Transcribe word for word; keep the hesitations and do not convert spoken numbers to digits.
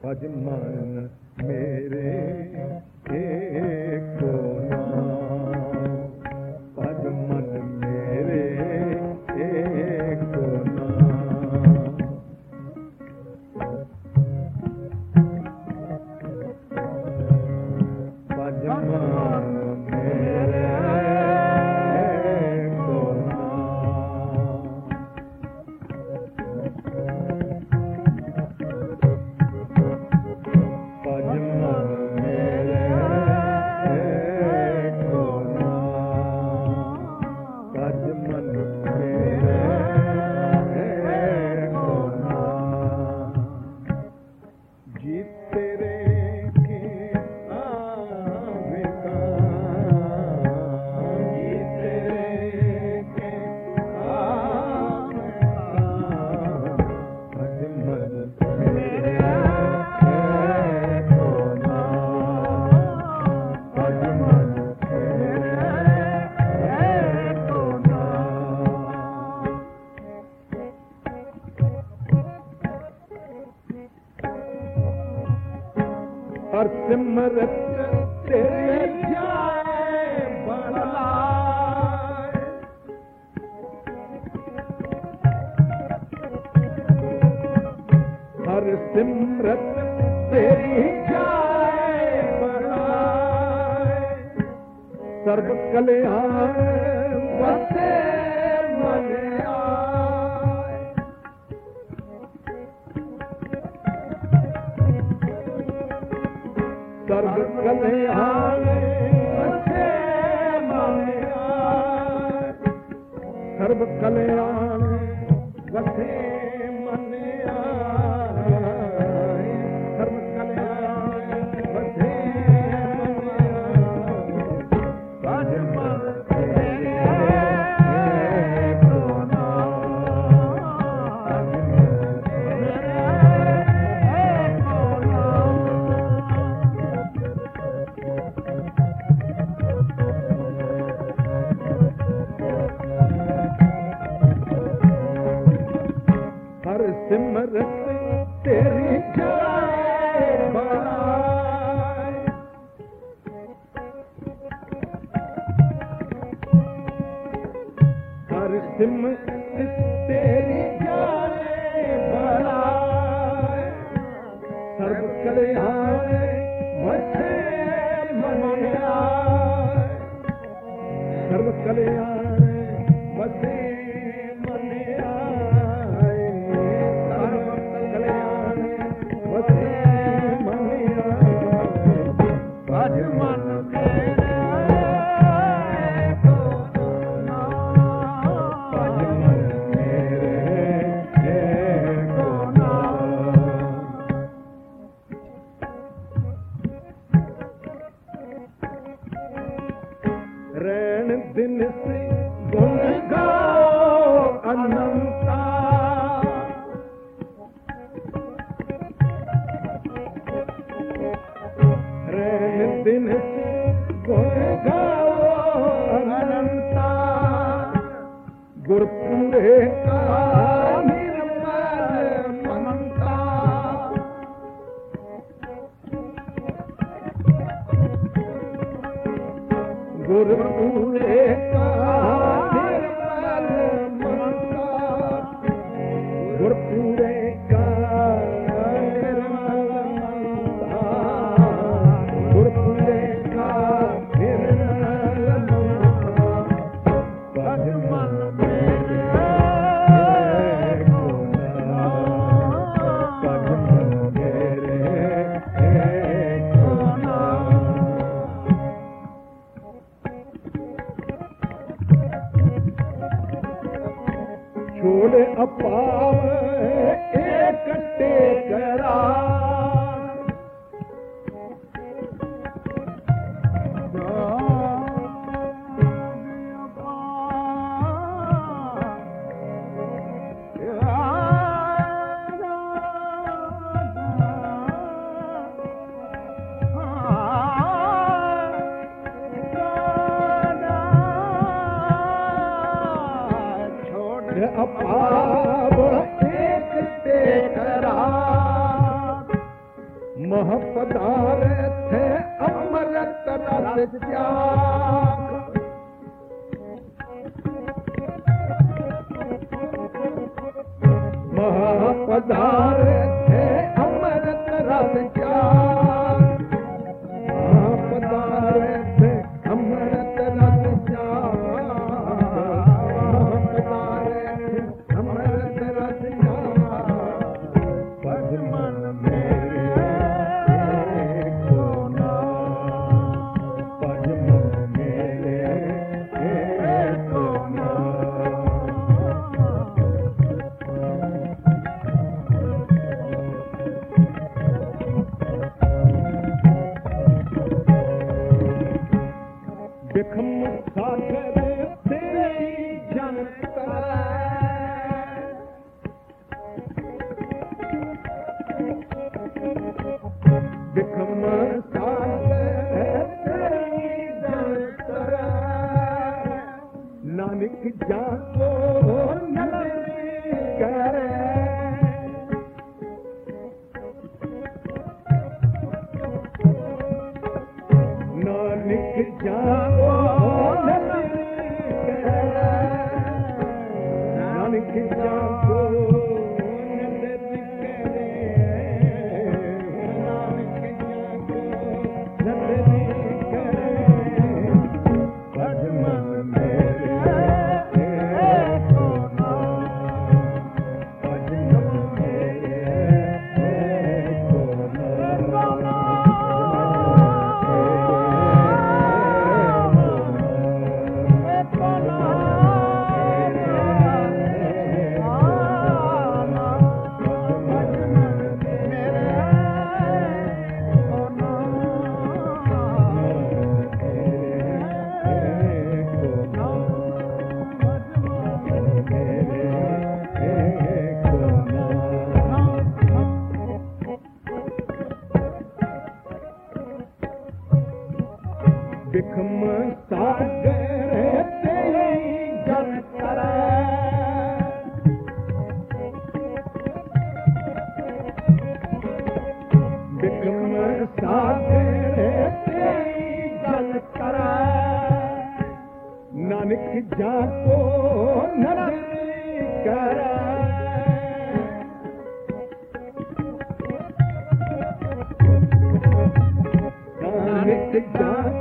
भज मन मेरे एक नाम, भज मन मेरे एक नाम। भज मन मेरे एक नाम। भज मन मेरे एक नाम, भज मन मेरे एक नाम। जी तेरे की आवे काम, जी तेरे के आवे काम। भज मन मेरे एक नाम, भज मन मेरे एक नाम। हर सिमरत तेरे जाए बढ़ाए, हर सिमरत तेरी जाए बढ़ाए। सर्व कल्याण बसे मन आए। सर्व कल्याण बसे मन आए। सर्व कल्याण बसे मन आए। सर्व कल्याण बसे मन आए। भज मन मेरे एक नाम, भज मन मेरे एक नाम। हर सिमरत तेरी जाए बढ़ाए। हर सिमरत तेरी जाए बढ़ाए। सर्व कल्याण बसे मन आए। सर्व कल्याण बसे मन आए। सर्व कल्याण बसे मन आए। भज मन मेरे एक नाम, भज मन मेरे एक नाम। रैन दिन से गुण गाओ अनंता। रैन दिन से गुण गाओ अनंता। गुरपुरे का निर्मल मनंता। गुरपुरे का निर्मल मनंता। गुरपुरे का निर्मल मनंता। गुरपुरे का निर्मल मनंता। भज मन मेरे एक नाम, भज मन मेरे एक नाम। महपधारे थे अमृत रस त्याग महपधारे थे अमृत रस त्याग महपधारे थे अमृत रस त्याग महपधारे थे अमृत रस त्याग पद्मन मेरे कोना पद्मन मेरे कोना बिखम सागर तेरी जनता बिखम सागर तेरी जनता नानक जाको नदी करे नानक जाको नदी करे नानक जाको नदी करे नानक जाको नदी करे पद्मन मेरे कोना पद्मन मेरे कोना बिखम सागर तेरी जनता बिखम सागर तेरी जनता नानक जाको नदी करे नानक जाको